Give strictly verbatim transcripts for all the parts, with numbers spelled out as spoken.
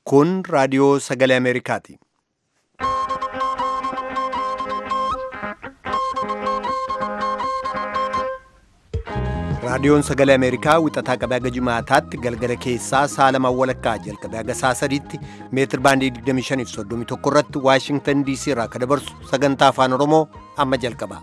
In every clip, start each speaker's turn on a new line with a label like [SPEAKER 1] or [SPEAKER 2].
[SPEAKER 1] Kun raadiyoo sagalee Ameerikaati. Raadiyoon sagalee Ameerikaa wixataa qabee haga Jimaataatti galgala keessaa sa'a lama walakkaa jalqabee haga sa'a sadiitti meetir baandii digdamii shanii fi soddomii tokko irratti Waashingtan D C irraa akka dabarsu sagantaa afaan Oromoo amma jalqaba.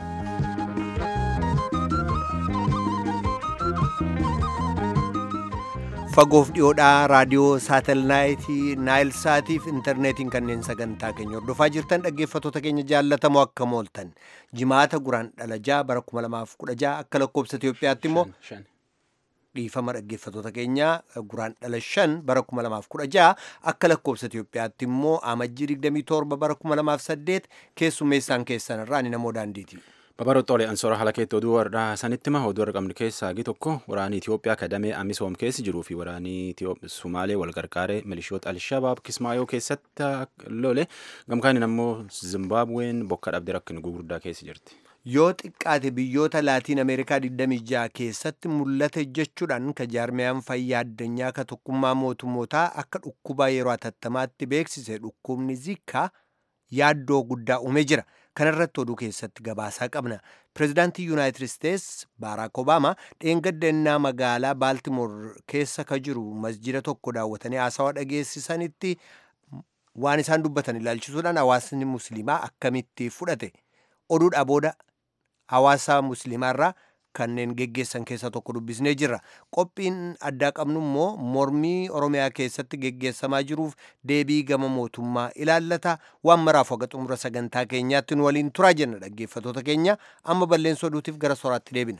[SPEAKER 1] Fagoof dhiyoodhaa raadiyoo saatelaayitii Naayil Saatiif intarneetiin kanneen sagantaa keenya hordofaa jirtan dhaggeeffattoota keenya jaallatamoo akka mooltan jimaata guraan dhalajaa bara kuma lamaaf kudha jaha akka lakkoobsa Itoophiyaatti immoo dhiifama dhaggeeffattoota keenyaa guraan dhala shan bara kuma lamaaf kudha jaha akka lakkoobsa Itoophiyaatti immoo amajjii digdamii torba bara kuma lamaaf saddeet keessummeessaan keessan irraa ani namoo daandiiti.
[SPEAKER 2] Babaroottolee ansoora haala keetti oduu warraa sanitti ma oduu argamne keessaa gi tokko waraanii Itoophiyaa kadamee amisoom keessi jiruu fi waraanii Sumaalee wal gargaaree milishoota Alshabaab Kismaayoo keessatti lole gamkaan ammoo Zimbabween bokka dhabde rakkina gurguddaa keessi jirti.
[SPEAKER 1] Yoo xiqqaate biyyoota Laatiin Ameerikaa digdamii jaha keessatti mul'ate jechuudhaan ka jaarmiyaan fayyaa addunyaa ka tokkummaa mootummootaa akka dhukkubaa yeroo hatattamaatti beeksise dhukkubni Zika yaaddoo guddaa uumee jira. Kanarratti oduu keessatti gabaasaa qabna. Pireezidaantii Yuunaayitid Isteets Baaraak Obaamaa dheengadda magaalaa Baaltimoor keessa ka jiru masjida tokko daawwatanii haasawaa dhageessisanitti waan isaan dubbatan ilaalchisuudhaan hawaasni musliimaa akkamitti fudhate. Oduudhaa booda hawaasa musliimaarraa kanneen geggeessan keessaa tokko dubbisnee jirra. Qophiin addaa qabnu immoo mormii Oromiyaa keessatti geggeessamaa jiruuf deebii gama mootummaa ilaallata. Waan maraaf haga xumura sagantaa keenyaatti nu waliin turaa jenna dhaggeeffattoota keenya. Amma balleessa oduutiif gara sooraatti deebina.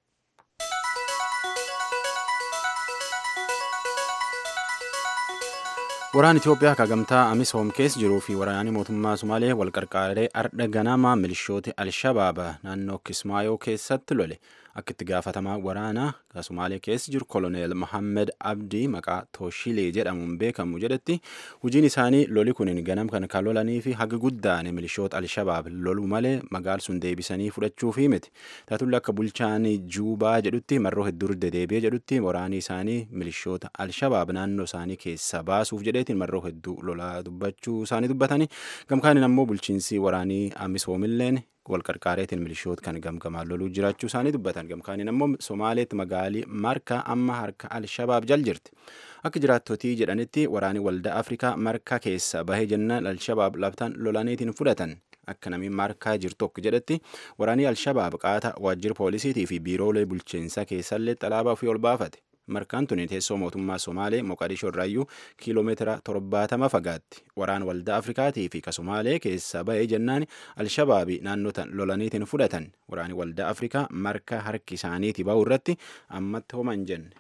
[SPEAKER 2] Waraan Itoophiyaa kagamtaa amisoom keessa jiruu fi waraanni mootummaa Sumaalee wal qarqaaree ardha ganama milishoota Alshabaab naannoo Kismaayoo keessatti lole. Akka itti gaafatamaa waraanaa Sumaalee keessa jiru Koloneel Mohammed Abdii maqaa Tooshilee jedhamuun beekamu jedhetti hojiin isaanii loli kunin ganam kan kan lolanii fi haga guddaan milishoota Alshabaab loluu malee magaal sun deebisanii fudhachuuf miti. Taatulli akka bulchaan Juubaa jedhutti marroo hedduu dedeebi'ee jedhutti waraanni isaanii milishoota Alshabaab naannoo isaanii keessa baasuuf jedheetiin marroo hedduu lolaa dubbachuu isaanii dubbatanii gamkaanin ammoo bulchiinsi waraanii amisoomilleen wal qarqaareetiin milishoota kan gamgamaan loluu jiraachuu isaanii dubbatan gamkaanin ammoo Somaaleetti magaalii Marka amma harka Alshabaab jal jirti. Akka jiraattotii jedhanitti waraanii waldaa Afrikaa Marka keessa bahee jennaan Alshabaab labtaan lolaniitiin fudhatan. Akka namni Markaa jirtu tokko jedhetti waraanii Alshabaab qaata waajjira poolisiitii fi biiroolee bulchiinsa keessallee alaabaa ofii ol baafate. Markaan tuni teessoo mootummaa Somaalee Moqadishoo irraayyuu kiiloomeetira torbaatama fagaatti. Waraan waldaa Afrikaatii fi ka Somaalee keessa bahee jennaan Alshabaabii naannotan lolaniitiin fudhatan. Waraani waldaa Afrikaa marka harki isaaniitii bahuu irratti ammatti homaa hin jenne.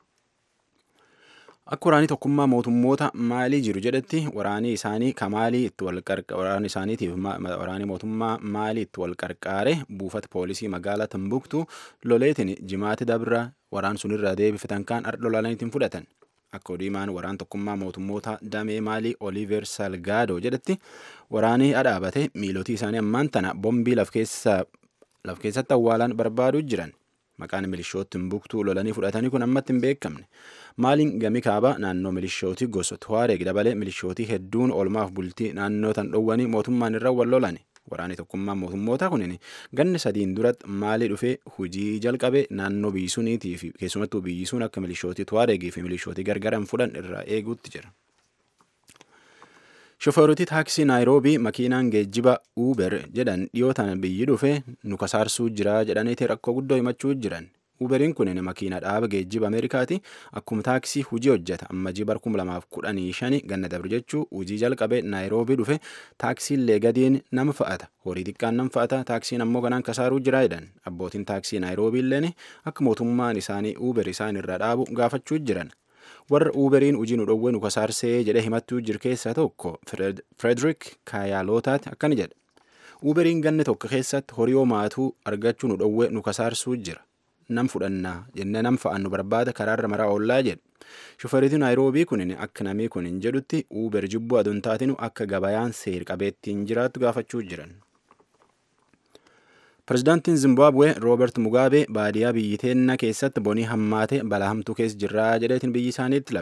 [SPEAKER 2] Akka waraanii tokkummaa mootummoota maalii jiru jedhetti waraanii isaanii ka maalii itti wal waraanii isaaniitiif waraanii mootummaa maalii itti wal qarqaare buufata poolisii magaalaa Timbuktu loleetiin jimaati dabra waraan sunirraa deebifatan kaan ardha lolaniitiin fudhatan. Akka odiimaan waraan tokkummaa mootummoota damee maalii Oliver Salgado jedhetti waraanii adhaabate miilotii isaanii ammaan tana bombii laf keessatti awwaalan barbaaduu jiran. Maqaan milishoota Timbuktuu lolanii fudhatanii kun ammatti hin beekamne. Maaliin gami kaaba naannoo milishootii gosa Tuwareeg dabalee milishootii hedduun oolmaaf bultii naannoo tan dhowwanii mootummaan irra wal lolani. Waraanni tokkummaa mootummoota kunin ganni sadiin duratti maalii dhufee hujii jalqabe naannoo biyyisuuniitii fi keessumattuu biyyisuun akka milishootii Tuwareegii fi milishootii gargaran fudhan irraa eeguutti jira. Shofeerotii taaksii Naayiroobii makiinaan geejjiba Uber jedhan dhiyootaan biyyi dhufe nu kasaarsuu jira jedhaniiti rakkoo guddoo himachuu jiran. Uberiin kunin makiina dhaaba geejjiba Ameerikaati akkuma taaksii hujii hojjeta ammajii bara kuma lamaaf kudhanii shani ganna dabre jechuu hujii jalqabe Naayiroobii dhufe taaksiillee gadiin nama fa'ata horii xiqqaan nama fa'ata taaksiin ammoo kanaan kasaaruu jira jedhan abbootiin taaksii Naayiroobiilleen akka mootummaan isaanii Uber isaan irra dhaabu gaafachuu jiran. Warra Uberiin hujii nu dhowwe nu kasaarsee jedhee himattuu jiru keessaa tokko Frederick Kayaalootaati akkani jedha. Uberiin ganni tokko keessatti horii homaatuu argachuu nu dhowwe nu kasaarsuu jira. Nam fudhannaa jennee nam fa'an nu barbaada karaarra maraa oollaa jedha. Shofeeritiin Naayiroobii kunin akka namii kunin jedhutti Uber jibbuu aduun taatinu akka gabayaan seer qabeettiin jiraattu gaafachuu jiran. Pireezidaantiin Zimbabwe Roobert Mugabe baadiyyaa biyyi teenna keessatti bonii hammaate balaa hamtuu keessa jirraa jedheetiin biyyi isaaniitti labse.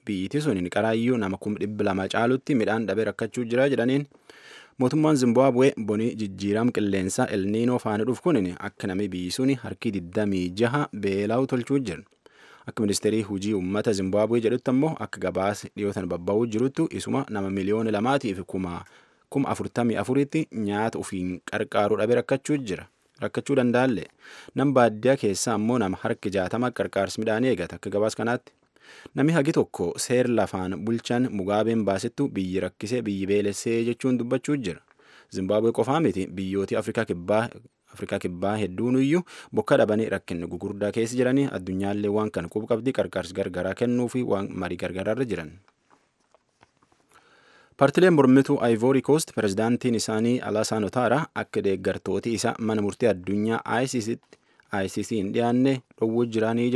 [SPEAKER 2] biyyittii sun qaraayyuu nama kuma dhibba lama caalutti midhaan dhabee rakkachuu jira jedhaniin. Mootummaan Zimbaabuwee bonii jijjiirama qilleensaa elniinoo faana dhufu kun akka namni biyyi sun harki digdamii jaha beelaa'u tolchuu jiru. Akka ministeerii hojii uummata Zimbaabuwee jedhutti ammoo akka gabaasa dhiyootan babba'uu jirutti isuma nama miliyoona lamaatiif kuma kuma afurtamii afuritti nyaata ofiin qarqaaruu dhabee rakkachuu jira. Rakkachuu danda'allee nam baadiyyaa keessaa ammoo nama harki jaatama qarqaarsi midhaanii eegata akka gabaas kanaatti. Namni hagi tokko seer lafaan bulchan Mugaabeen baasettu biyyi rakkisee biyyi beelessee jechuun dubbachuu jira. Zimbaabuwee qofaa miti biyyooti Afrikaa kibbaa Afrikaa kibbaa hedduun iyyuu bokka dhabanii rakkinni gugurdaa keessa jiranii addunyaallee waan kana quba qabdi qarqaarsi gargaraa kennuu fi waan marii gargaraarra jiran. Paartileen mormituu Ivory Coast pirezidaantiin isaanii Alaasaan Otaara akka deeggartooti isa mana murtii addunyaa I C C hin dhiyaanne dhowwuu jiranii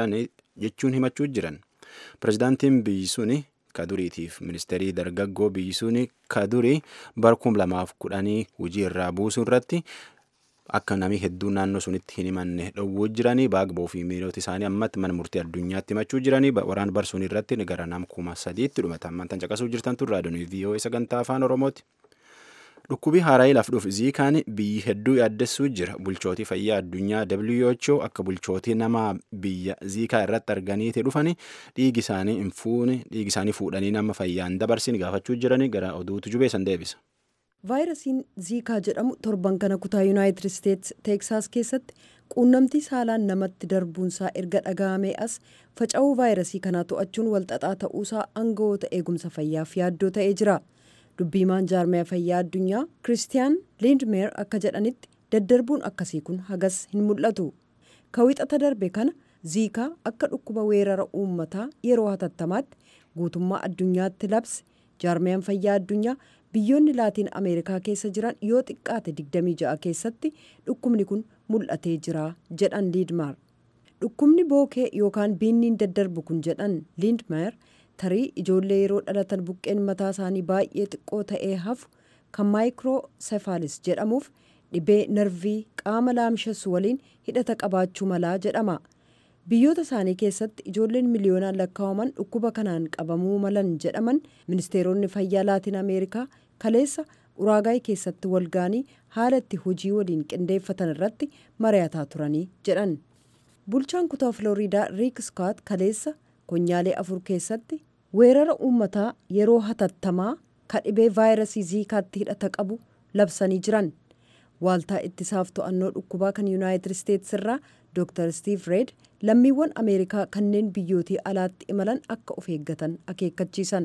[SPEAKER 2] jechuun himachuu jiran. Pirezidaantiin biyyi suni kaduriitiif ministeerii dargaggoo biyyi suni kadurii bara kuma lamaaf kudhanii hojii irraa buusuu irratti akka namni hedduun naannoo sunitti hin himanne dhowwuu jiranii baagboo fi miirota isaanii ammatti mana murtii addunyaatti himachuu jiranii waraan barsuun irratti gara nam kuma sadiitti dhumata ammantan caqasuu jirtan tun raadiyoon V O A sagantaa afaan Oromooti. Dhukkubii haaraa laf dhufu ziikaan biyyi hedduu yaaddessuu jira. Bulchootii fayyaa addunyaa W H O akka bulchootii nama biyya ziikaa irratti arganiiti dhufanii dhiigi isaanii hin fuune dhiigi isaanii fuudhanii nama fayyaan dabarsin gaafachuu jiranii gara oduutu jubeessan deebisa.
[SPEAKER 3] Vaayirasiin ziikaa jedhamu torban kana kutaa Yuunaayitid Isteets Teeksaas keessatti quunnamtii saalaan namatti darbuunsaa erga dhaga'amee as faca'uu vaayirasii kanaa to'achuun walxaxaa ta'uusaa aangawoota eegumsa fayyaaf yaaddoo ta'ee jira. Dubbiimaan jaarmaya fayyaa addunyaa Kiristiyaan Lindmeer akka jedhanitti daddarbuun akkasii kun hagas hin mul'atu. Kawixata darbe kana ziikaa akka dhukkuba weerara uummataa yeroo hatattamaatti guutummaa addunyaatti labse jaarmayaan fayyaa addunyaa biyyoonni laatiin Ameerikaa keessa jiran yoo xiqqaate digdamii ja'a keessatti dhukkubni kun mul'atee jira jedhan Lindmeer. Dhukkubni bookee yookaan biinniin daddarbu kun jedhan Lindmeer tarii ijoollee yeroo dhalatan buqqeen mataa isaanii baay'ee xiqqoo ta'ee hafu kan maayikirooseefaalis jedhamuuf dhibee narvii qaama laamshessu waliin hidhata qabaachuu malaa jedhama. Biyyoota isaanii keessatti ijoolleen miliyoonaan lakkaa'aman dhukkuba kanaan qabamuu malan jedhaman ministeeronni fayyaa laatiin Ameerikaa kaleessa Uraagaay keessatti walgaanii haala itti hojii waliin qindeeffatan irratti mari'ataa turanii jedhan. Bulchaan kutaa Filooriidaa Riik Skaat kaleessa konyaalee afur keessatti weerara uummataa yeroo hatattamaa kan dhibee vaayirasii ziikaatti hidhata qabu labsanii jiran. Waaltaa ittisaaf to'annoo dhukkubaa kan Yuunaayitid Isteets irraa Dooktar Steve Reed lammiiwwan Ameerikaa kanneen biyyootii alaatti imalan akka of eeggatan akeekkachiisan.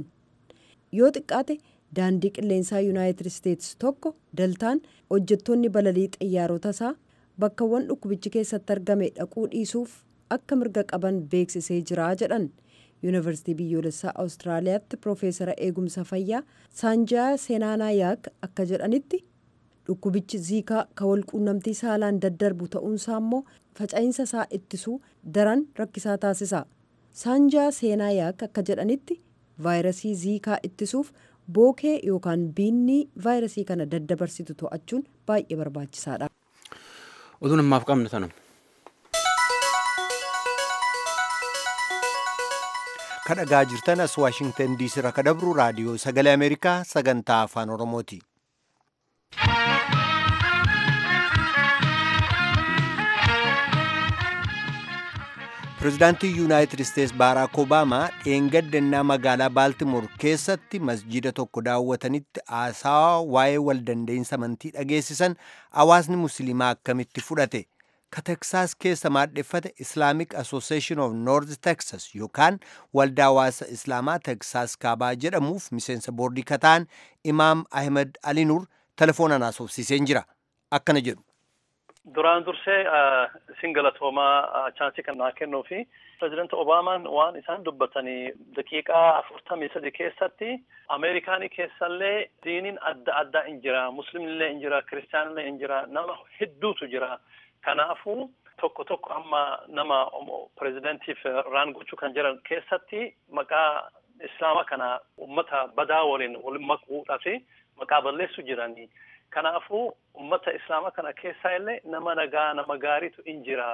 [SPEAKER 3] Yoo xiqqaate daandii qilleensaa Yuunaayitid Isteets tokko daltaan hojjettoonni balalii xiyyaarota isaa bakkawwan dhukkubichi keessatti argame dhaquu dhiisuuf akka mirga qaban beeksisee jira jedhan. Yuunivarsiitii biyyoolessaa Awustiraaliyaatti Piroofeesara eegumsa fayyaa Saanjaa Seenaanaayaak akka jedhanitti dhukkubichi ziikaa kan walquunnamtii saalaan daddarbu ta'uunsaa immoo faca'insa isaa ittisuu daran rakkisaa taasisa. Saanjaa Seenaayaak akka jedhanitti vaayirasii ziikaa ittisuuf bookee yookaan biinnii vaayirasii kana daddabarsitu to'achuun baay'ee barbaachisaadha.
[SPEAKER 2] Oduun ammaaf qabnu tanuma.
[SPEAKER 1] Kadhagaa jirtan as Waashingtan diisii irraa kadabru raadiyoo sagalee Ameerikaa sagantaa afaan Oromooti. Pireezidaantii Yuunaayitid Isteets Baaraak Obaamaa dheengaddannaa magaalaa Baaltimoor keessatti masjiida tokko daawwatanitti haasaa waa'ee waldandeensa amantii dhageessisan hawaasni musliimaa akkamitti fudhate. Ka Teksaas keessa maadheffate Islamic Association of North Texas yookaan waldaa hawaasa Islaamaa Teksaas kaabaa jedhamuuf miseensa boordii kataan Imaam Ahmed Aliinur telefoonaan haasofsiiseen jira. Akkana jedhu.
[SPEAKER 4] Duraan dursee isin galatoomaa chaansii kan naa kennuu fi pireezidaanti Obaamaan waan isaan dubbatanii daqiiqaa afurtamii sadi keessatti Ameerikaanii keessallee diiniin adda addaa hin jira, muslimillee hin jira, kiristaanillee hin jira, nama hedduutu jira. Kanaafuu tokko tokko amma nama pireezidaantiif raan gochuu kan jiran keessatti maqaa islaama kana ummata badaa waliin wal makuudhaaf maqaa balleessu jiranii. Kanaafuu ummata islaama kana keessaa illee nama nagaa nama gaariitu hin jira.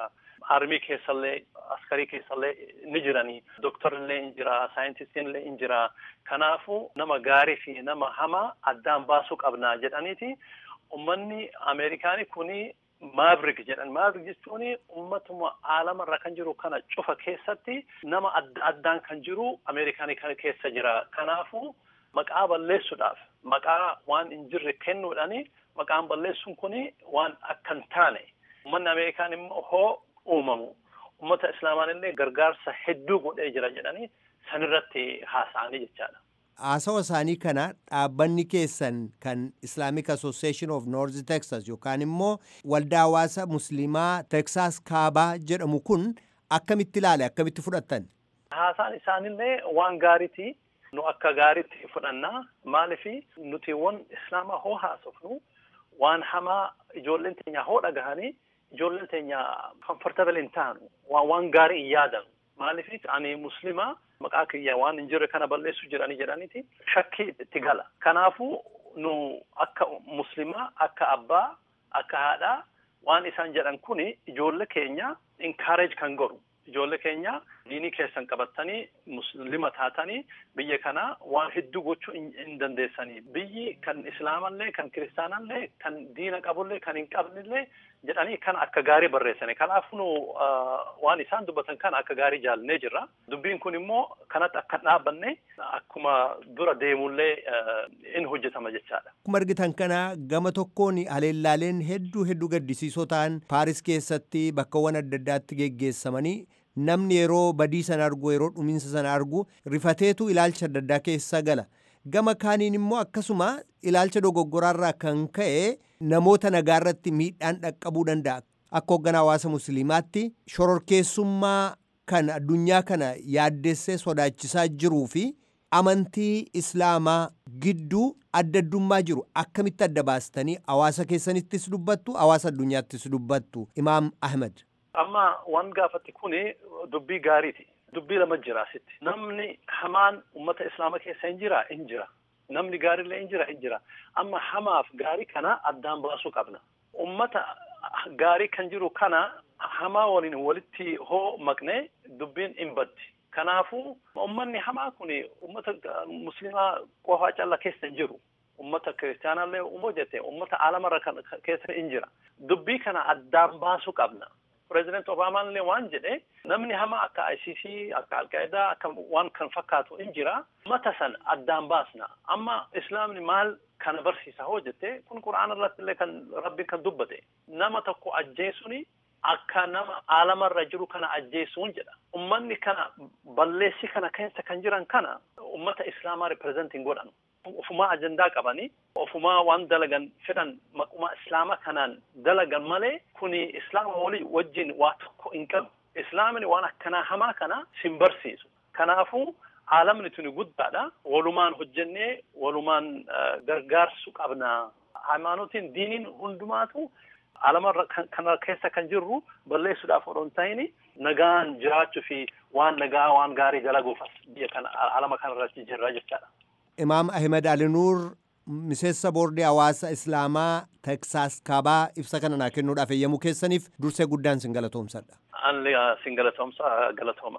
[SPEAKER 4] armii keessallee askarii keessallee ni jiranii, doktorillee ni jira, saayintistiinillee ni jira. Kanaafuu nama gaarii fi nama hamaa addaan baasuu qabnaa jedhaniiti. Ummanni Ameerikaanii kuni Maverick jedhan. Maverick jechuun ummatuma aalamarra kan jiru kana cufa keessatti nama adda addaan kan jiru Ameerikaanii kana keessa jira. Kanaafuu maqaa balleessuudhaaf maqaa waan hin jirre kennuudhaani maqaan balleessuun kuni waan akka hin taane. Ummanni Ameerikaan immoo hoo uumamu. Ummata Islaamaan illee gargaarsa hedduu godhee jira jedhanii sanirratti haasa'anii jechaadha.
[SPEAKER 1] Haasawa isaanii kana dhaabbanni keessan kan Islamic Association of North Texas yookaan immoo waldaa hawaasa musliimaa Texas kaabaa jedhamu kun akkamitti ilaale, akkamitti fudhattan?
[SPEAKER 4] Haasaan isaanillee waan gaariiti. Nu akka gaariitti fudhannaa. Maaliif nuti waan Islaamaa hoo haasofnu waan hamaa ijoolleen teenya hoo dhagahanii ijoolleen teenya comfortable hin taanu, waan waan gaarii hin yaadan. Maaliif ani muslimaa maqaa kiyya waan hin jirre kana balleessu jedhanii jedhaniiti shakkii itti gala. Kanaafuu nu akka muslimaa, akka abbaa, akka haadhaa waan isaan jedhan kuni ijoollee keenya encourage kan godhu. Ijoollee keenya diinii keessan qabatanii muslima taatanii biyya kana waan hedduu gochuu hin dandeessanii. Biyyi kan Islaamallee, kan Kiristaanallee, kan diina qabullee, kan hin qabnillee jedhanii kan akka gaarii barreessane. Kanaafuu nu waan isaan dubbatan kana akka gaarii jaalannee jirra. Dubbiin kun immoo kanatti akka dhaabbanne akkuma dura deemullee in hojjetama jechaadha.
[SPEAKER 1] Akkuma argitan kana gama tokkoon haleellaaleen hedduu hedduu gaddisiisoo ta'an Paaris keessatti bakkawwan adda addaatti geggeessamanii namni yeroo badii sana argu, yeroo dhumiinsa sana argu rifateetu ilaalcha adda addaa keessa gala. Gama kaaniin immoo akkasuma ilaalcha dogoggoraarraa kan ka'e namoota nagaarratti miidhaan dhaqqabuu danda'a. Akka hoogganaa hawaasa musliimaatti shororkeessummaa kan addunyaa kana yaaddessee sodaachisaa jiruu fi amantii Islaamaa gidduu adda addummaa jiru akkamitti adda baastanii hawaasa keessanittis dubbattu, hawaasa addunyaattis dubbattu? Imaam Ahmed.
[SPEAKER 4] Amma waan gaafatti kuni dubbii gaariiti. Dubbii lama jira asitti. Namni hamaan ummata Islaamaa keessa hin jira, hin jira. Namni gaarillee hin jira, hin jira. Amma hamaaf gaarii kana addaan baasuu qabna. Ummata gaarii kan jiru kana hamaa waliin walitti hoo maqnee dubbiin hin baddi. Kanaafuu ummanni hamaa kuni ummata musliimaa qofaa calla keessa hin jiru. Ummata kiristaanallee umoo jette ummata aalamarra keessa hin jira. Dubbii kana addaan baasuu qabna. President Obama illee waan jedhe namni hamaa akka I C C, akka Al-Qaeda, akka waan kan fakkaatu hin jira. Ummata san addaan baasna. Amma Islaamni maal kana barsiisa hoo jette kun Qur'aana irratti illee kan Rabbiin kan dubbate. Nama tokko ajjeesuni akka nama aalamarra jiru kana ajjeesuun jedha. Ummanni kana balleessi kana keessa kan jiran kana ummata Islaamaa representing godhan. Ofumaa ajandaa qabanii, ofumaa waan dalagan fedhan maquma Islaamaa kanaan dalagan malee kuni Islaama walii wajjin waa tokko hin qabu. Islaamni waan akkanaa hamaa kana sin barsiisu. Kanaafuu aalamni tuni guddaadha. Walumaan hojjennee walumaan gargaarsu qabna. Haymanotiin diiniin hundumaatu aalamarra kana keessa kan jirru balleessuudhaaf odoo hin ta'in nagaan jiraachuu fi waan nagaa waan gaarii dalaguufas biyya kana aalama kanarratti jirra jechaadha.
[SPEAKER 1] Imaam Ahmed Alinuur miseensa boordii hawaasa Islaamaa Texas kaabaa ibsa kana naa kennuudhaaf eeyyamuu keessaniif dursee guddaan sin galatoomsadha.
[SPEAKER 4] Anli sin galatoomsa galatooma.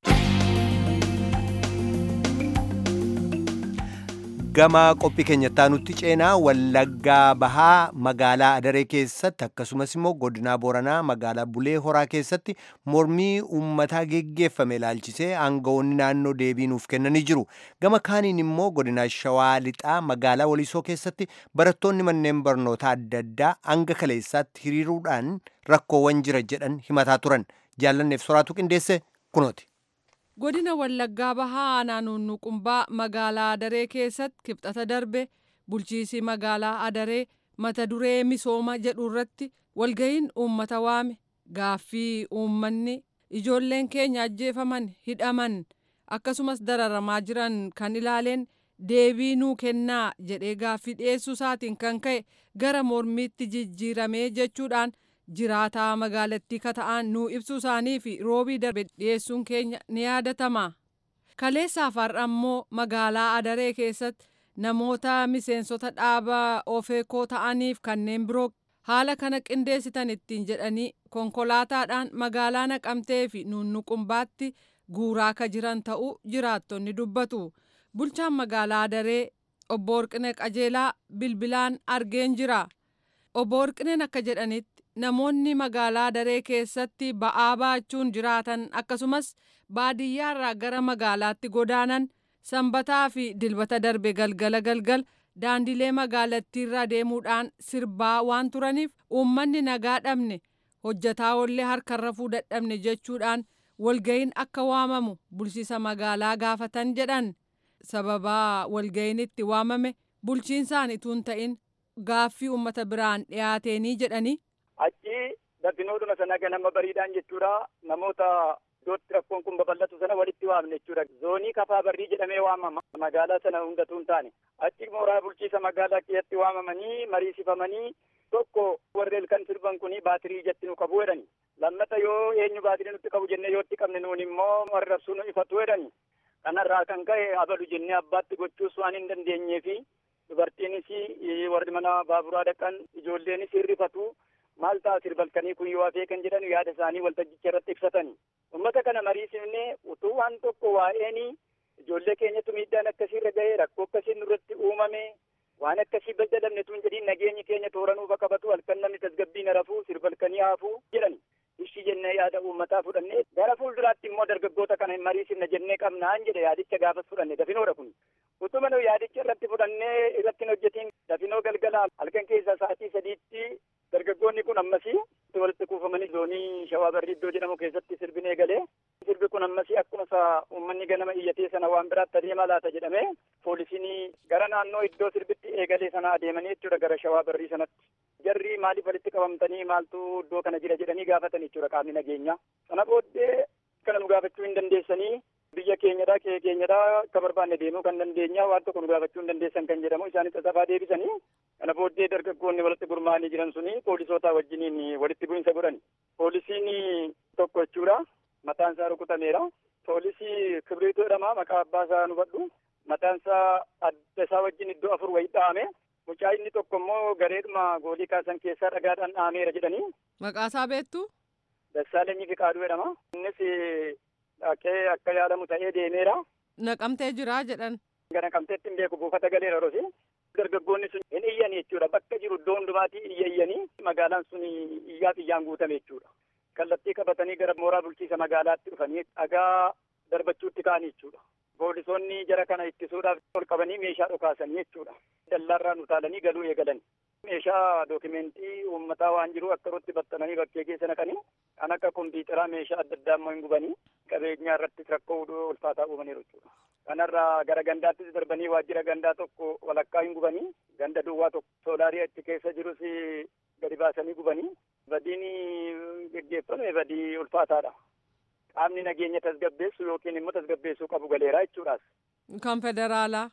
[SPEAKER 1] Gama qophii keenyattaa nutti ceenaa Wallaggaa Bahaa magaalaa Adaree keessatti akkasumas immoo godinaa Booranaa magaalaa Bulee Horaa keessatti mormii uummataa geggeeffame ilaalchisee aangawoonni naannoo deebii nuuf kennanii jiru. Gama kaaniin immoo godinaa Shawaa Lixaa magaalaa Walisoo keessatti barattoonni manneen barnootaa adda addaa hanga kaleessaatti hiriiruudhaan rakkoowwan jira jedhan himataa turan. Jaallanneef soraatu qindeesse kunooti.
[SPEAKER 5] Godina Wallaggaa Bahaa naannoo Nuqumbaa magaalaa Adaree keessatti kibxata darbe bulchiisi magaalaa Adaree mata duree misooma jedhu irratti walga'iin uummata waame gaaffii uummanni ijoolleen keenya ajjeefaman hidhaman akkasumas dararamaa jiran kan ilaaleen deebii nuu kennaa jedhee gaaffii dhiyeessuu isaatiin kan ka'e gara mormiitti jijjiiramee jechuudhaan jiraataa magaalattii kata'an nuu ibsuu isaanii fi roobii darbe dhiyeessuun keenya ni yaadatama. Kaleessaaf har'a ammoo magaalaa Adaree keessatti namoota miseensota dhaaba ofeekoo ta'aniif kanneen biroo haala kana qindeessitan ittiin jedhanii konkolaataadhaan magaalaa Naqamtee fi Nunnuqumbaatti guuraa ka jiran ta'uu jiraattonni dubbatu. Bulchaan magaalaa Adaree obbo Warqinee Qajeelaa bilbilaan argeen jira. Obbo Warqineen akka jedhanitti namoonni magaalaa Adaree keessatti ba'aa baachuun jiraatan akkasumas baadiyyaarraa gara magaalaatti godaanan sanbataa fi dilbata darbe galgala galgal daandilee magaalattiirra deemuudhaan sirbaa waan turaniif uummanni nagaa dhabne hojjetaa ollee harkarra fuudhadhabne jechuudhaan walga'iin akka waamamu bulchiisa magaalaa gaafatan jedhan. Sababaa walga'iin itti waamame bulchiinsaan ituun ta'in gaaffii uummata biraan dhiyaateenii jedhanii.
[SPEAKER 6] Achi dabbinoodhuma sana ganama bariidhaan jechuudha namoota iddootti rakkoon kun babal'atu sana walitti waamne jechuudha. Zoonii Kafaa Barrii jedhamee waamama magaalaa sana hundatu hin taane. Achi mooraa bulchiisa magaalaa keessatti waamamanii mariisifamanii tokko warreen kan sirban kuni baatirii ijatti nu qabu jedhani. Lammata yoo eenyu baatirii nutti qabu jennee yoo itti qabne nuun immoo warri rabsuu nu ifatu jedhani. Kanarraa kan ka'e abalu jennee abbaatti gochuus waan hin dandeenyeefi dubartiinis warri mana baaburaa dhaqan ijoolleenis hirrifatu. Maal ta'a sirbalkanii kun yoo hafee kan jedhan yaada isaanii waltajjicha irratti ibsatani. Uummata kana mariisifnee utuu waan tokko waa'een ijoollee keenyatu miidhaan akkasiirra ga'ee rakkoo akkasiin nurratti uumame waan akkasii baldalamne tun jedhiin nageenyi keenya tooranuu bakka batu halkan namni tasgabbiin rafuu sirbalkanii haafuu jedhani. Ishii jennee yaada uummataa fudhannee gara fuulduraatti immoo dargaggoota kana hin mariisifne jennee qabnaan jedhe yaadicha gaafas fudhanne dafinoodha kun. Utuma nu yaadicha irratti fudhannee irratti hin hojjetiin dafinoo galgalaa halkan keessaa sa'aatii sadiitti dargaggoonni kun ammasii walitti kuufamanii zoonii Shawaa Barrii iddoo jedhamu keessatti sirbin eegalee sirbi kun ammasii akkuma isaa uummanni ganama iyyatee sana waan biraatti adeema laata jedhamee poolisiin gara naannoo iddoo sirbitti eegalee sana adeemanii jechuudha gara Shawaa Barrii sanatti. Jarri maaliif walitti qabamtanii maaltu iddoo kana jira jedhanii gaafatan jechuudha qaamni nageenyaa. Sana booddee kana nu gaafachuu hin dandeessanii biyya keenyadhaa qe'ee keenyadhaa akka barbaanne deemuu kan dandeenya waan tokko nu gaafachuu hin dandeessan kan jedhamu isaanis tasafaa deebisanii kana booddee dargaggoonni walitti gurmaa'anii jiran suni poolisoota wajjiniin walitti bu'insa godhani. Poolisiin tokko jechuudha mataan isaa rukutameera. Poolisii Kibriituu jedhama maqaa abbaa isaa nu badhu mataan isaa adda isaa wajjin iddoo afur wayii dha'ame. Mucaa inni tokko immoo gareedhuma goolii kaasan keessaa dhagaadhaan dha'ameera jedhanii.
[SPEAKER 5] Maqaa isaa beektu?
[SPEAKER 6] Dassaalenyi Fiqaaduu jedhama. Innis dhaqee akka yaadamu ta'ee deemeera.
[SPEAKER 5] Naqamtee jira jedhan.
[SPEAKER 6] Gara Naqamteetti hin beeku buufata galeera rosi. Dargaggoonni sun hin iyyanii jechuudha. Bakka jiru iddoo hundumaatii iyya iyyanii magaalaan sun iyyaaf iyyaan guutame jechuudha. Kallattii qabatanii gara mooraa bulchiisa magaalaatti dhufanii dhagaa darbachuutti ka'anii jechuudha. Poolisoonni jara kana ittisuudhaaf ol qabanii meeshaa dhukaasanii jechuudha. Dallaarraan utaalanii galuu eegalan. Meeshaa dookimentii uummataa waan jiru akka irratti battananii bakkee keessa naqanii kan akka kompiitaraa meeshaa adda addaa immoo hin gubanii qabeenyaa irratti rakkoo ulfaataa uumaniiru jechuudha. Kanarraa gara gandaattis darbanii waajjira gandaa tokko walakkaa hin gubanii ganda duwwaa tokko soolaarii achi keessa jirus gadi baasanii gubanii badiin geggeeffame badii ulfaataadha. Qaamni nageenya tasgabbeessu yookiin immoo tasgabbeessuu qabu galeeraa jechuudhaas.
[SPEAKER 5] Kan federaalaa.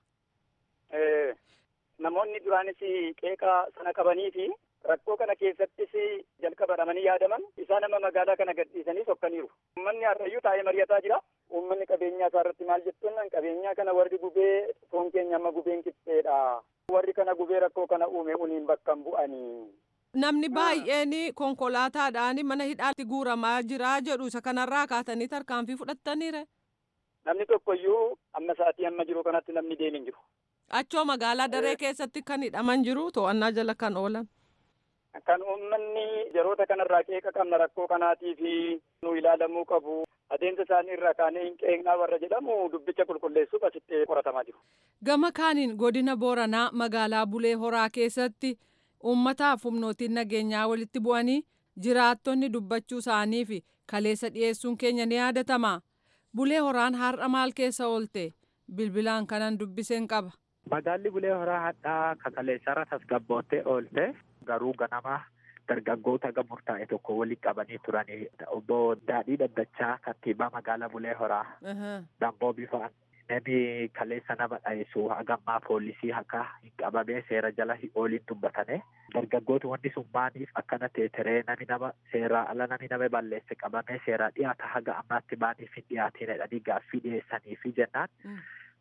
[SPEAKER 6] Namoonni duraanis qeeqaa sana qabanii fi rakkoo kana keessattis jalqaba dhamanii yaadaman isaa nama magaalaa kana gadhiisanii sokkaniiru. Uummanni har'ayyuu taa'ee mari'ataa jira. Uummanni qabeenyaa isaa irratti maal jettuun qabeenyaa kana warri gubee foon keenya amma gubeen qixxeedha. Warri kana gubee rakkoo kana uume uniin bakka hin bu'anii.
[SPEAKER 5] Namni baay'een konkolaataadhaan mana hidhaatti guuramaa jira jedhu isa kanarraa kaatanii tarkaanfii fudhattaniire.
[SPEAKER 6] Namni tokkoyyuu amma sa'aatii amma jiru kanatti namni deemee hin jiru.
[SPEAKER 5] Achoo magaalaa Daree keessatti kan hidhaman jiru to'annaa jala kan oolan.
[SPEAKER 6] Kan uummanni yeroota kanarraa qeeqa qabna rakkoo kanaatii fi nu ilaalamuu qabu. Adeemsa isaanii irraa kaanee hin qeeqnaa warra jedhamu dubbicha qulqulleessuuf asitti qoratamaa jiru.
[SPEAKER 5] Gama kaaniin godina Booranaa magaalaa Bulee Horaa keessatti uummataaf humnootiin nageenyaa walitti bu'anii jiraattonni dubbachuu isaanii fi kaleessa dhiyeessuun keenya ni yaadatama. Bulee Horaan har'a maal keessa oolte? Bilbilaan kanan dubbiseen qaba.
[SPEAKER 7] Magaalli Bulee Horaa hadhaa kakaleessarra tasgabboottee oolte garuu ganama dargaggoota gamurtaa'e tokko walitti qabanii turanii obbo Daadhii Daddachaa kantiibaa magaalaa Bulee Horaa Damboo bifaan namni kaleessa nama dhayeessu hagammaa poolisii akka hin qabamee seera jala ooliin dubbatane dargaggooti wanti sun maaniif akkana teeteree nami nama seeraa ala nami nama balleesse qabamee seeraa dhiyaata haga ammaatti maaniif hin dhiyaatiin jedhanii gaaffii dhiyeessaniifi jennaan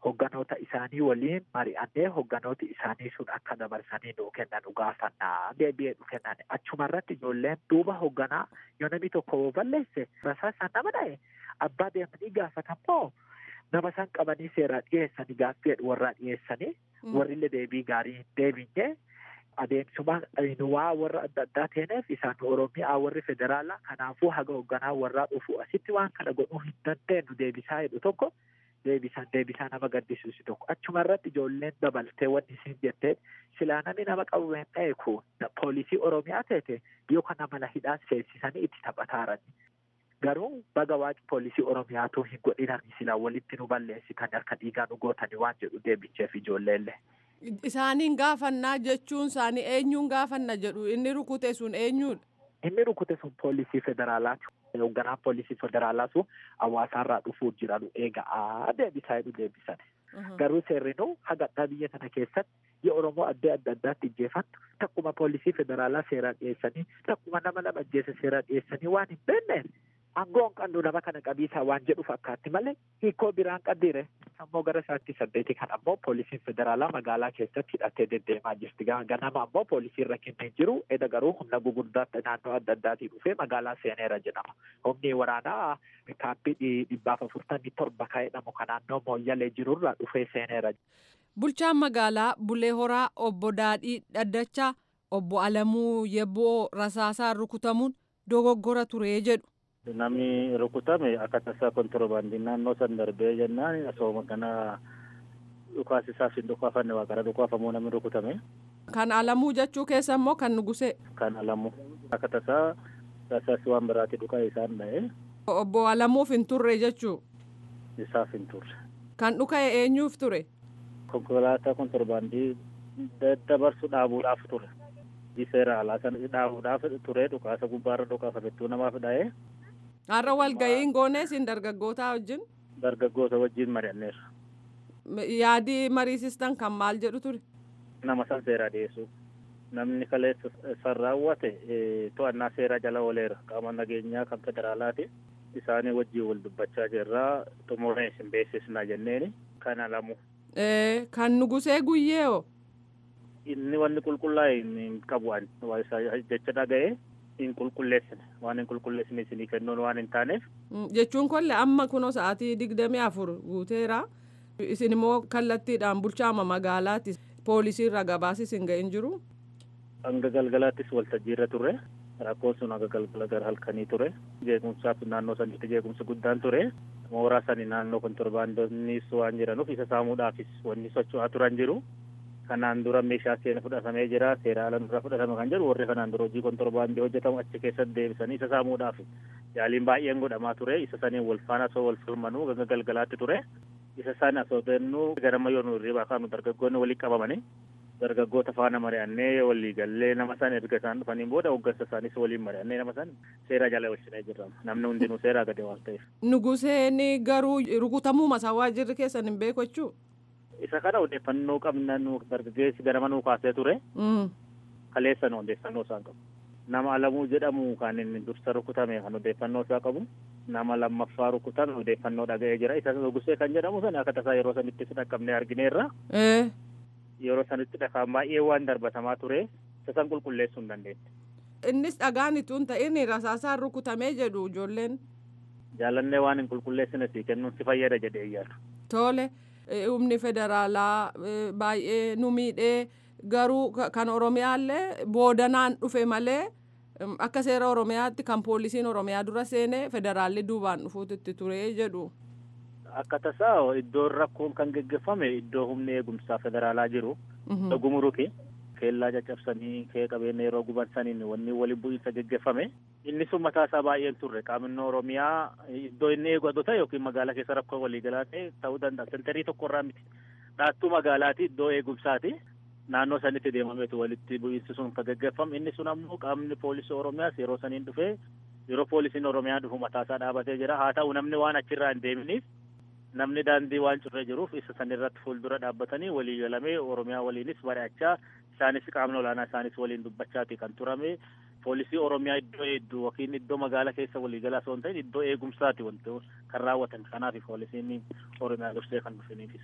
[SPEAKER 7] hogganoota isaanii waliin mari'annee hogganooti isaanii sun akka dabarsanii nuu kennan gaafannaa deebi'ee nu kennan achumarratti ijoolleen duuba hogganaa yoo namni tokko balleesse rasaasaan nama dha'e abbaa deemanii gaafatamoo nama san qabanii seeraa dhiyeessanii gaaffii warraa dhiyeessanii warrillee deebii gaarii deebinee adeemsuma waa warra adda addaa teeneef isaan Oromiyaa warri federaalaa kanaafuu haga hogganaa warraa dhufu asitti waan kana godhuu hin dandeenyu deebisaa jedhu tokko deebisaan deebisaa nama gaddisiisu tokko achuma irratti ijoolleen dabaltee wanni isin jettee silaa namni nama qabu hin beeku poolisii Oromiyaa teete yookaan nama na hidhaa seensisanii itti taphataaran garuu baga waaqi poolisii Oromiyaatu hin godhinan silaa walitti nu balleessitan harka dhiigaa nu gootanii waan jedhu deebicheef ijoolleellee.
[SPEAKER 5] Isaaniin gaafannaa jechuun isaanii eenyuun gaafanna jedhu inni rukute sun eenyuudha?
[SPEAKER 7] Inni rukute sun poolisii federaalaati. Hoogganaan poolisii federaalaa sun hawaasaarraa dhufuuf jiran eegaa deebisaa jedhu deebisan. Garuu seerrinuu hagadhaa biyya kana keessatti yoo Oromoo adda adda addaatti ijjeefattu takkuma poolisii federaalaa seeraa dhiyeessanii takkuma nama nama ajjeese seeraa dhiyeessanii waan hin beekneef aangoon qandu nama kana qabiisaa waan jedhu fakkaatti malee hiikoo biraan qaddiire. Ammoo gara sa'aatii saddeetii kan ammoo poolisiin federaalaa magaalaa keessatti hidhattee deddeemaa jirti. Ganama ammoo poolisiin rakkinni hin jiru. Eda garuu humna gugurdaatti naannoo adda addaatii dhufee magaalaa seeneera jedhama. Humni waraanaa kaappii dhibbaaf afurtamii torba kaa'edhamu kan naannoo Mooyyalee jirurraa dhufee seeneera.
[SPEAKER 5] Bulchaan magaalaa Bulee Horaa obbo Daadhii Dhaddachaa obbo Alamuu Yebboo rasaasaan rukutamuun dogoggora ture jedhu.
[SPEAKER 8] Namni rukutame akka tasaa kontiroobaandii naannoo san darbee jennaan asooma kana dhukaasisaaf hin dhukaafanne waa gara dhukaafamuu namni rukutame.
[SPEAKER 5] Kan Alamuu jechuu keessa immoo kan Nugusee.
[SPEAKER 8] Kan Alamuu akka tasaa tasaas waan biraatti dhukaa isaan dha'e.
[SPEAKER 5] Obbo Alamuuf hin turre jechuu.
[SPEAKER 8] Isaaf hin turre.
[SPEAKER 5] Kan dhuka'e eenyuuf ture?
[SPEAKER 8] Konkolaataa kontiroobaandii daddabarsu dhaabuudhaaf ture. Seera alaa sana dhaabuudhaaf ture dhukaasa gubbaarra dhukaafamtuu namaaf dha'e.
[SPEAKER 5] Har'a walga'iin goonee siin dargaggootaa wajjin?
[SPEAKER 8] Dargaggoota wajjin mari'anneerra.
[SPEAKER 5] Yaadii mariisistan kan maal jedhu ture?
[SPEAKER 8] Nama san seeraa dhiyeessu. Namni kaleessa san raawwate to'annaa seeraa jala ooleera. Qaama nageenyaa kan federaalaati. Isaanii wajjin wal dubbachaa jirraa xumuree isin beeksisnaa jenneeni kan Alamuu.
[SPEAKER 5] Kan Nugusee guyyee hoo?
[SPEAKER 8] Inni wanni qulqullaa'e hin qabu jecha dhaga'ee hin qulqulleessine waan hin qulqulleessine isinii kennuun waan hin taaneef.
[SPEAKER 5] Jechuun kolle amma kunoo sa'aatii digdamii afur guuteera. Isin immoo kallattiidhaan bulchaama magaalaatti poolisiirra gabaasis hin ga'in jiru.
[SPEAKER 8] Hanga galgalaattis waltajjiirra turre. Rakkoon sun hanga galgala gara halkanii ture. Jeequmsaaf naannoo sanitti jeequmsi guddaan ture. Mooraa sani naannoo kontiroobaandoonnis waan jiranuuf isa saamuudhaafis wanni socho'aa turan jiru. Kanaan dura meeshaa seena fudhatamee jira. Seera ala dura fudhatame kan jedhu warri kanaan dura hojii kontiroobaandii hojjetamu achi keessatti deebisanii isa saamuudhaaf yaaliin baay'een godhamaa ture. Isa saniin wal faana osoo wal falmanuu hanga galgalaatti ture. Isa sani osoo deemnu ganama yoo nu hirribaa kaanu dargaggoonni walii qabamanii dargaggoota faana mari'annee walii gallee nama san erga isaan dhufaniin booda hoggansa isaanis waliin mari'annee nama san seera jala oolchinee jirra. Namni hundinuu seeraa gadi waan ta'eef.
[SPEAKER 5] Nuguseen garuu rukutamuu masaa waajjirri keessan hin beeku jechuu?
[SPEAKER 8] Isa kana odeeffannoo qabna nu dargaggeessi ganama nuu kaasee ture. Kaleessan odeeffannoo isaan qabu. Nama Alamuu jedhamu kan inni dursa rukutame kan odeeffannoo isaa qabu. Nama lammaffaa rukutame odeeffannoo dhaga'ee jira. Isa Nugusee kan jedhamu sana akka tasaa yeroo sanitti dhaqqabnee argineerra. Yeroo sanitti dhakaan baay'ee waan darbatamaa ture. Isa san qulqulleessuu hin dandeenye.
[SPEAKER 5] Innis dhagaan ittuun ta'in rasaasaan rukutamee jedhu ijoolleen.
[SPEAKER 8] Jaalannee waan hin qulqulleessine sii kennuun si fayyada jedhee yaadu.
[SPEAKER 5] Tole. Humni federaalaa baay'ee nu miidhee garuu kan Oromiyaallee boodanaan dhufe malee akka seera Oromiyaatti kan poolisiin Oromiyaa dura seenee federaalli duubaan dhufuutti ture jedhu.
[SPEAKER 8] Akka tasaa iddoon rakkoon kan geggeeffame iddoo humni eegumsaa federaalaa jiru. Gumuruki keellaa caccabsanii kee qabeenya yeroo gubansaniin wanni waliin bu'iinsa geggeeffame. Inni sun mataa isaa baay'een turre qaamni Oromiyaa iddoo inni eegatu ta'e yookiin magaalaa keessa rakkoo waliigalaa ta'e ta'uu danda'a. Sentarii tokkorraa miti. Dhaattuu magaalaati iddoo eegumsaati. Naannoo sanitti deemameetu walitti bu'iinsi sun kan geggeeffamu. Inni sun ammoo qaamni poolisii Oromiyaas yeroo saniin dhufee yeroo poolisiin Oromiyaa dhufu mataa isaa dhaabatee jira. Haa ta'u namni waan achirraa hin deeminiif namni daandii waan curree jiruuf isa sanirratti fuuldura dhaabbatanii walii galamee Oromiyaa waliinis mari'achaa isaanis qaamni olaanaa isaanis waliin dubbachaati kan turame. Poolisii Oromiyaa iddoo hedduu yookiin iddoo magaalaa keessa waliigalaa osoo hin ta'in iddoo eegumsaati wanti kan raawwatan. Kanaaf poolisiin Oromiyaa dursee kan dhufaniifis.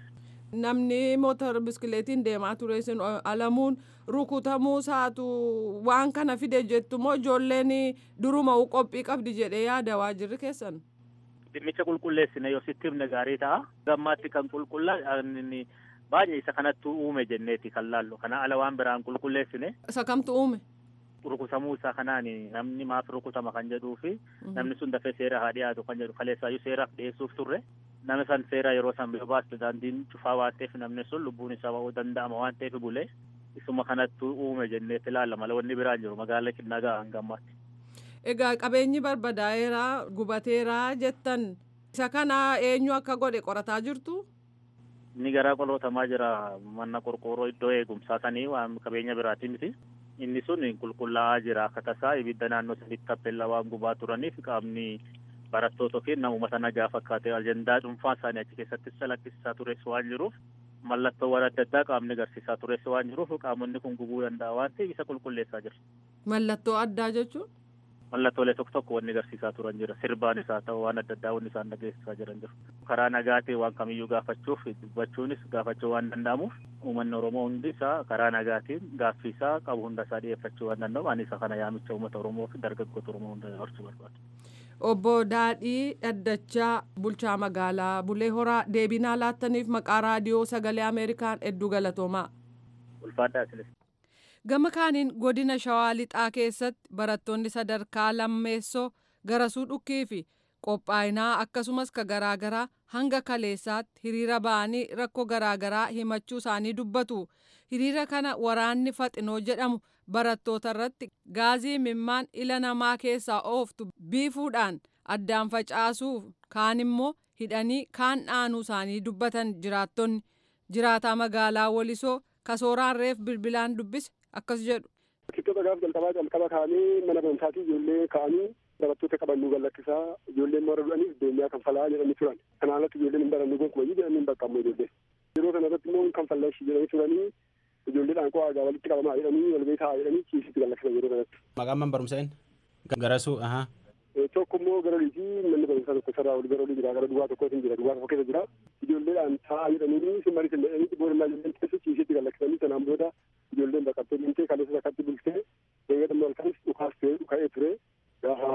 [SPEAKER 5] namni motor biskileetiin deemaa ture isin alamuun rukutamuu isaatu waan kana fide jettu moo ijoolleen duruma qophii qabdi jedhee yaada waajirri keessan?
[SPEAKER 8] Dhimmicha qulqulleessine yoo sitti himne gaarii ta'a. Gammaatti kan qulqullaa baay'ee isa kanattu uume jenneeti kan laallu. Kana ala waan biraan qulqulleessine.
[SPEAKER 5] Isa kamtu uume?
[SPEAKER 8] Rukutamuu isaa kanaan namni maaf rukutama kan jedhuu fi namni sun dafee seera haa dhiyaatu kan jedhu kaleessaayyuu seeraaf dhiyeessuuf turre. Nama san seera yeroo san biyya baaste daandiin cufaa waan ta'eef namni sun lubbuun isaa ba'uu danda'ama waan ta'eef bulee isuma kanattu uume jenneeti ilaalla mala wanni biraan jiru magaalaa Kinnagaa hanga ammaatti.
[SPEAKER 5] Egaa qabeenyi barbadaa'eeraa gubateeraa jettan isa kana eenyu akka godhe qorataa jirtu?
[SPEAKER 8] Inni garaa qoratamaa jira mana qorqoorroo iddoo eegumsaa sanii waan qabeenya biraatii miti. Inni sun qulqullaa'aa jira akka tasaa ibidda naannoo sanitti tappellaa waan gubaa turaniif qaamni barattootaa fi namuma sana gaafa fakkaatee ajandaa dhuunfaa isaanii achi keessatti salakkisiisaa tures waan jiruuf mallattoowwan adda addaa qaamni agarsiisaa tures waan jiruuf qaamonni kun gubuu danda'a waan ta'eef isa qulqulleessaa jira.
[SPEAKER 5] Mallattoo addaa jechuun?
[SPEAKER 8] Mallattoolee tokko tokko wanni agarsiisaa turan jira sirbaan isaa ta'u waan adda addaa wanni isaan dhageessisaa jiran jiru. Karaa nagaatee waan kamiyyuu gaafachuuf dubbachuunis gaafachuu waan danda'amuuf uummanni Oromoo hundi isaa karaa nagaatiin gaaffii isaa qabu hunda isaa dhiyeeffachuu waan danda'u ani isa kana yaamicha uummata Oromoo fi dargaggoota Oromoo hunda dabarsuu barbaada.
[SPEAKER 5] Obbo Daadhii Dhaddachaa bulchaa magaalaa Bulee Horaa deebinaa laattaniif maqaa raadiyoo sagalee Ameerikaan hedduu galatoomaa.
[SPEAKER 8] Ulfaadhaa isinis.
[SPEAKER 5] Gama kaaniin godina Shawaa Lixaa keessatti barattoonni sadarkaa lammeessoo garasuu dhukkii fi qophaa'inaa akkasumas ka garaagaraa hanga kaleessaatti hiriira ba'anii rakkoo garaagaraa himachuu isaanii dubbatu. Hiriira kana waraanni Faxinoo jedhamu barattoota irratti gaazii mimmaan ila namaa keessaa ooftu biifuudhaan addaan facaasuuf kaan immoo hidhanii kaan dhaanuu isaanii dubbatan jiraattonni. Jiraataa magaalaa Wolisoo Kasooraan Reef bilbilaan dubbise akkas jedhu.
[SPEAKER 9] Kitoota gaaf jalqabaa jalqaba kaanii mana barumsaatii ijoollee kaanii barattoota qabannuu gallakkisaa ijoolleen mara du'aniif beenyaa kan falaa jedhanii turan. Kanaan alatti ijoolleen hin barannu gonkumayyuu jedhanii hin baqqamuu ijoollee. Yeroo sana irratti immoo kan fallaashii jedhanii turanii ijoolleedhaan koo aadaa walitti qabamaa jedhanii walbee taa'aa jedhanii ciisitti gallakkisan yeroo sanatti.
[SPEAKER 2] Maqaan man barumseen? Garasuu ahaa.
[SPEAKER 9] Tokko immoo gara oliitii manni barumsaa tokko sarara olii gara olii jira gara duwwaa tokkootiin jira duwwaa tokko keessa jira. Ijoolleedhaan taa'aa jedhanii simmarii sin jedhanii boorillaa ijoolleen keessa ciisitti gallakkisanii sanaan booda ijoolleen baqattee dhintee kaleessa akkatti bultee eegadammoo halkanis dhukaastee dhuka'ee ture gaafa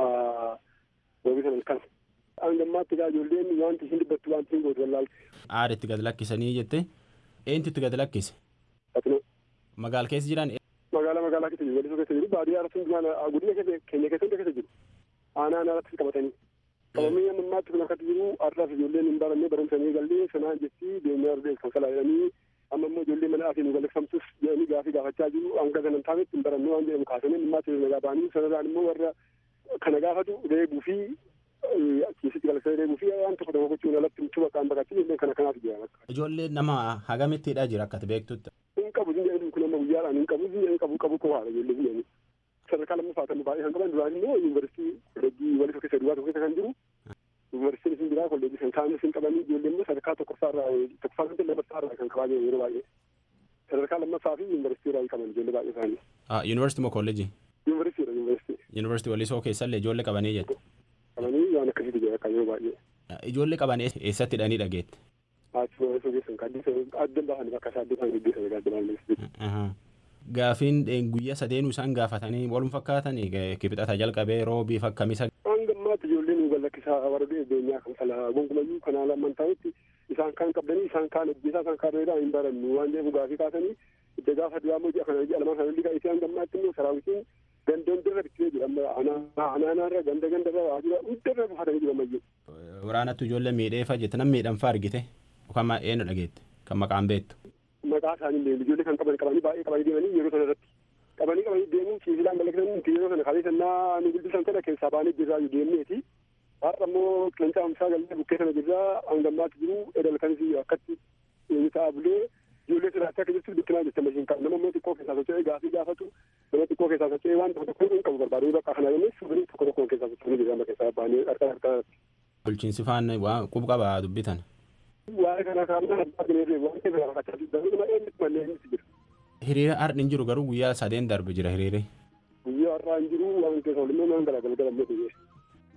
[SPEAKER 9] boobii sana halkan. Hangammaatti egaa ijoolleen wanti isin dubbattu wanti hin gootu wallaalte.
[SPEAKER 2] Aaritti gad lakkisanii jette eenyutti gad lakkise?
[SPEAKER 9] Faxinoo.
[SPEAKER 2] Magaala keessa jiran?
[SPEAKER 9] Magaalaa magaalaa keessa jiru Wolisoo keessa jiru baadiyyaa irratti hundumaan godina keenya keessa hunda keessa jiru. Aanaan alatti qabatanii. Qabamee ammammaatti kun akkatti jiru har'aaf ijoolleen hin barannee barumsanii gallee sanaan jetti deemee argee kan salaa jedhanii amma immoo ijoollee mana aatiin nu galaksifamtus jedhanii gaafii gaafachaa jiru hanga sanan taanetti hin barannee waan jedhamu kaasanii ammatti nagaa ba'anii sanarraan immoo warra kana gaafatu reebuu fi keessatti galaksanii reebuu fi waan tokko tokko gochuun alatti muchuu bakkaan baqatti ijoolleen kana kanaaf jira.
[SPEAKER 2] Ijoollee nama hagamittiidha jira akka beektutti.
[SPEAKER 9] Hin qabu jedhanii kun amma guyyaadhaan hin qabu hin qabu qabu qofaadha ijoollee jedhanii. Sadarkaa lammaffaa kan baay'ee kan qaban duraan immoo yuunivarsiitii kolleejjii Wolisoo keessa duwwaa tokko keessa kan jiru yuunivarsiitiin isin jira kolleejjii kan isaan isin qabanii ijoollee immoo sadarkaa tokkoffaarraa tokkoffaa kan lammaffaarraa kan qabaa jiru yeroo baay'ee sadarkaa lammaffaa fi yuunivarsiitii irraa qaban ijoollee baay'ee isaanii.
[SPEAKER 2] Yuunivarsiitii moo kolleejjii?
[SPEAKER 9] Yuunivarsiitiidha yuunivarsiitii.
[SPEAKER 2] Yuunivarsiitii Wolisoo keessallee ijoollee qabanii jettu.
[SPEAKER 9] Qabanii waan akkasitti jira kan yeroo baay'ee.
[SPEAKER 2] Ijoollee qaban eessatti hidhanii dhageette?
[SPEAKER 9] Achi Wolisoo keessan kan adda bahanii bakka isaa adda bahanii geggeessan adda bahanii.
[SPEAKER 2] Gaafiin guyyaa sadeenuu isaan gaafatanii walum fakkaatanii kibxata jalqabee roobii fakkamisa.
[SPEAKER 9] Hangammaatti ijoolleen nu gallakkisaa warra beenyaa kan falaa gonkumayyuu kanaan lamman ta'utti isaan kaan qabdanii isaan kaan hojjetaa isaan kaan reedaa hin barannu waan jedhu gaafii kaasanii idda gaafa duraa immoo ji'a kana ji'a lamaan kana liqaa isaan gammaatti immoo saraawitiin gandoon dirra bittee jira anaanaarra ganda gandarra waajjira hundarra buufatanii jira mayyuu.
[SPEAKER 2] Waraanattu ijoollee miidheefa jette nam miidhanfaa argite yookaan eenyu dhageette kan maqaan beektu.
[SPEAKER 9] Maqaa isaanii ijoollee kan qaban qabanii baay'ee qabanii deemanii yeroo sana irratti qabanii qabanii deemuu ciisilaan galaksanii yeroo sana kalee sannaa nu guddisan kana keessaa baanee jirraa deemneeti har'a immoo qileencaa hamsaa gallee bukkee sana jirraa hangammaatti jiru edal kanis akkatti ta'a bulee ijoollee siraatti akka jirtu bittinaa jette mashiin qabu nama immoo xiqqoo keessaa socho'ee gaafii gaafatu nama xiqqoo keessaa socho'ee waan tokko tokko hin qabu barbaadu bakka kana yommuu suurrii tokko tokko keessaa socho'anii jirraa keessaa baanee harka harka.
[SPEAKER 2] Bulchiinsi faan waan qub qabaa dubbitan.
[SPEAKER 9] Waa'ee kana kaa'amna abbaa ganeerree waan ta'eef rakkachaa jiru nama eenyutti mallee inni jira.
[SPEAKER 2] Hiriira har'a hin jiru garuu guyyaa sadeen darbe jira hiriirri.
[SPEAKER 9] Guyyaa har'aa hin jiru waan keessa waliin waan garaa galgalamee ta'e.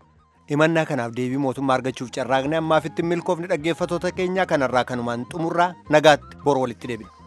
[SPEAKER 1] himannaa kanaaf deebii mootummaa argachuuf carraaqne ammaaf itti milkoofni dhaggeeffatoota keenyaa kanarraa kanumaan xumurraa nagaatti bor walitti deebina.